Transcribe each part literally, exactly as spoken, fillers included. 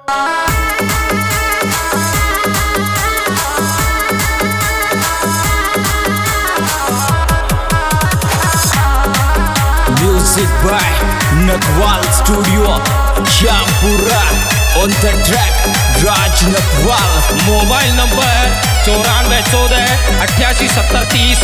Music by Nakwal Studio, Shampura. On the track, Raj Nakwal. Mobile number चौरानवे चौदह अट्ठासी सत्तर तीस।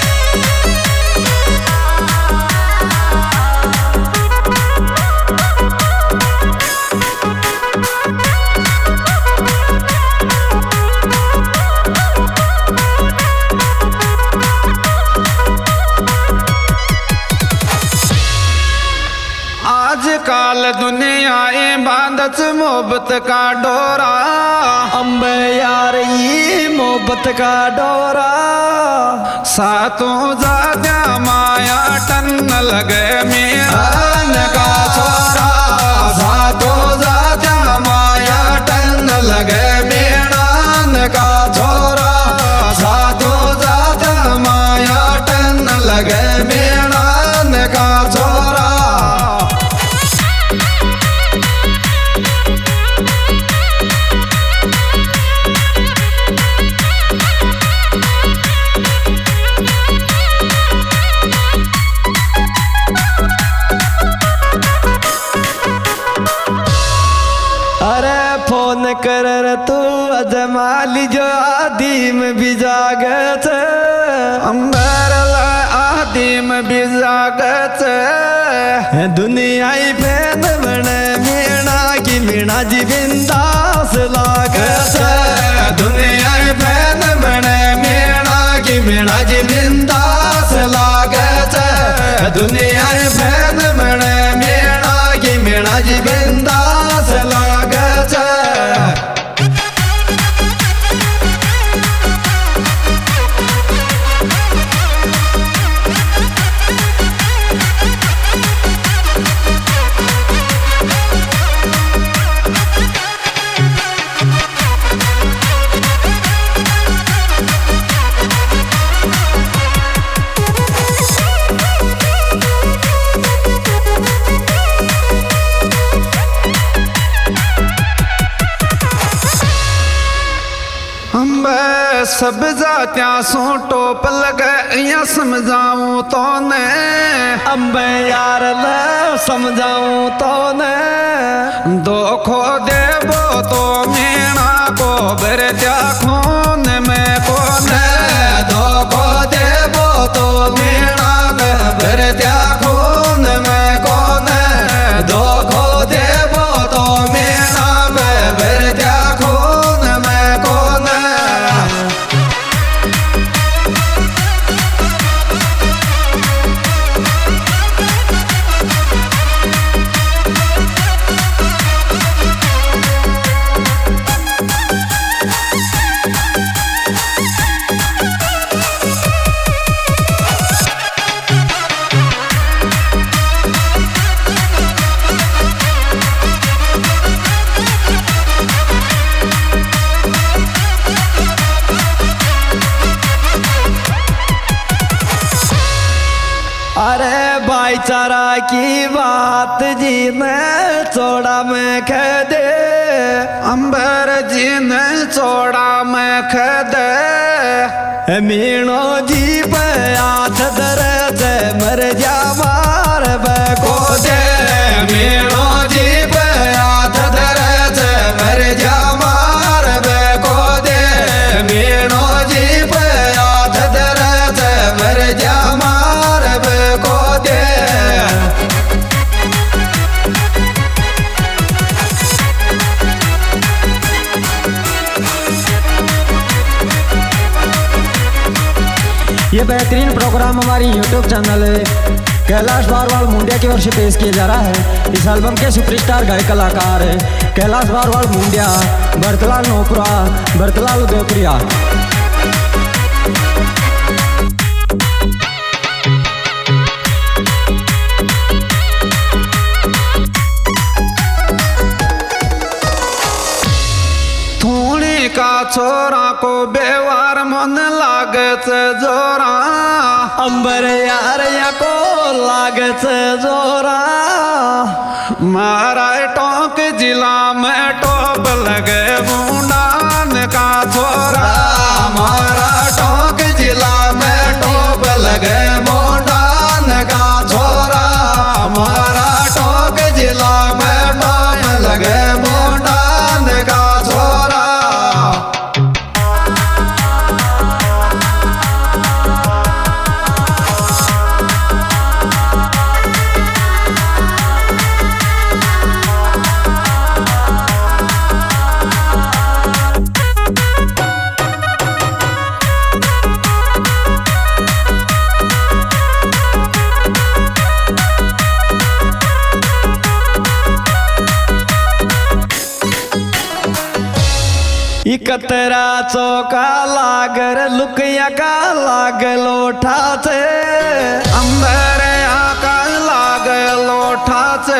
आजकल दुनिया बांधत मोहब्बत का डोरा, अम्बे यार ये मोहब्बत का डोरा। सातों जात्या माया टन लगे मेरान का छोरा, सातों जात्या माया टन लगे मेरान का छोरा, सातों जात्या माया टन लगे मेरान का छोरा। फोन कर तू अजमाल जो आदिम भी जागत, अंबर आदिम भी जागत। दुनिया फैन बने मीणा की मीणा जी बिंदास लागत, दुनिया फैन बने मीणा की मीणा जी बिंदास लागत, दुनिया फैन बने मीणा की मीणा जी बिंदास लागत। सब जात्या सो टोप लगे या समझाऊं तो ने, अम्बे यार ले समझाऊं तो ने। दोखो देवो तो मीणा को भरत्या खून में कोने, दोखो देवो तो मीणा को भरत्या खून में कोने, दोखो देवो तो मीणा को भरत्या खून में कोने। अरे भाईचारा की बात जी ने चौड़ा में कह दे, अंबर जी ने चौड़ा में कह दे। मीणो जी पे हाथ दरे दे मर जा मार बको दे, मीणो जी पे हाथ दरे दे मर जा मार बको दे, मीणो जी पे हाथ दरे दे मर जा मार बको दे। ये बेहतरीन प्रोग्राम हमारी यूट्यूब चैनल है कैलाश बारवाल मुंडिया की ओर से पेश किया जा रहा है। इस एल्बम के सुपरस्टार गायक कलाकार है कैलाश बारवाल मुंडिया, भरतलाल नोपुरा, भरतलाल उदयपुरिया। का छोरा को बेवार मन लागत जोरा, अंबर यार या को लागत जोरा। मारा टोंक जिला में टोप इकतरा चौका लागर लुकिया का लाग लोठा से अंबर का लाग लोठा से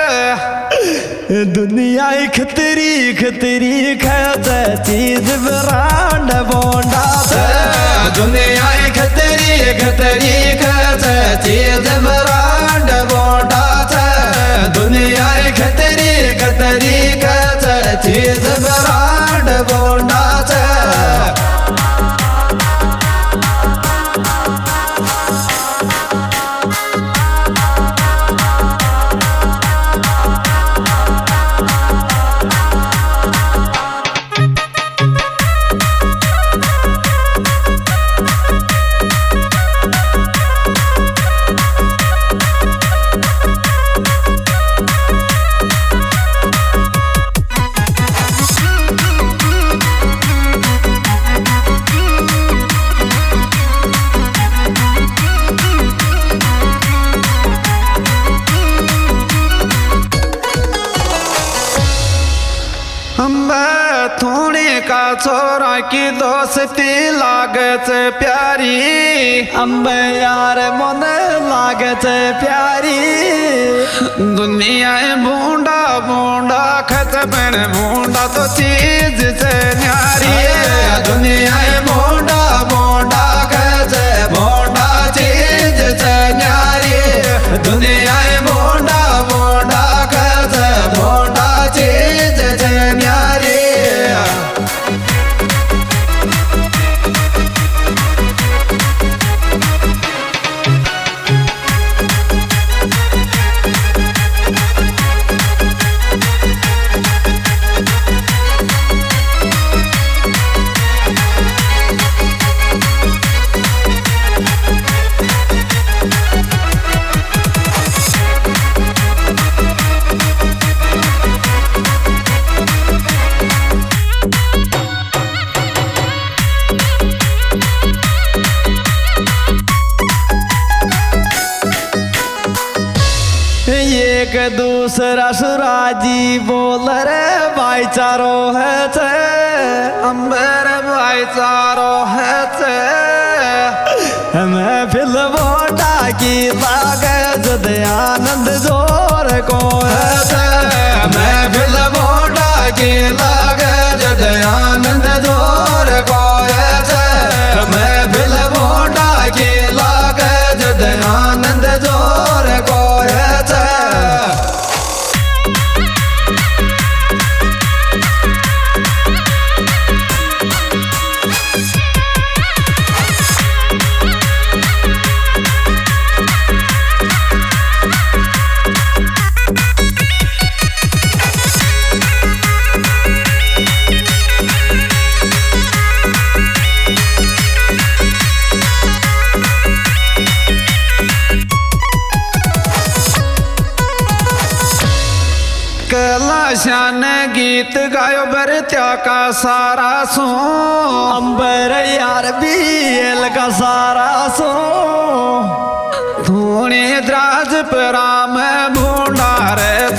दुनिया खतरी खतरी खत चीज ब्रांड बोंडा से दुनिया खतरी खतरी खत चीज ब्रांड बोंडा से दुनिया खतरी खतरी खत चीज ब्रांड बोंडा से थोड़ी का छोरा की दोस्ती लागत प्यारी अम्बे यार मन लागत प्यारी दुनिया बूंदा बूंदा खतबन बूंदा तो चीज से न्यारी दुनिया बूंदा बूंदा खत बूंदा चीज से न्यारी दुनिया बूंदा बूंदा खत बूंदा चीज से न्यारी एक दूसरा सुराजी बोल रे भाईचारो है थे अंबर भाईचारो है थे मैं फिल्म बोटा की लागत आनंद जोर को है थे मैं फिल्म बोटा की लागत आनंद जोर को है थे मैं फिल्म बोटा की लागत आनंद जोर को है थे कैलाशान गीत गायो बरत्या का सारा सो अंबर यार बीएल का सारा सो थोड़ी द्राज परा में भूडा रे